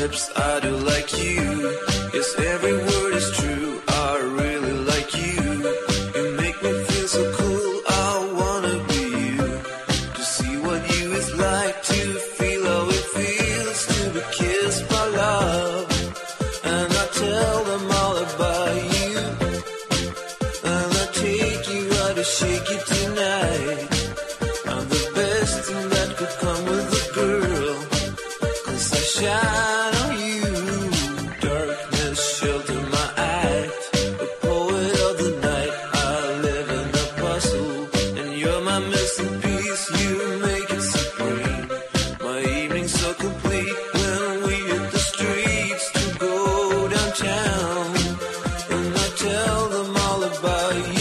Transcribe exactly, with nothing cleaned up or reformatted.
lips, I do like you. Yes, every word is true, I really like you. You make me feel so cool, I wanna be you. To see what you is like, to feel how it feels to be kissed by love. And I tell them all about you. And I take you out to shake it tonight. I'm the best thing that could come with a girl, 'cause I shine on you. Darkness shelter my act, the poet of the night. I live in a puzzle, and you're my missing piece. You make it supreme. My evening's so complete when we hit the streets to go downtown. And I tell them all about you.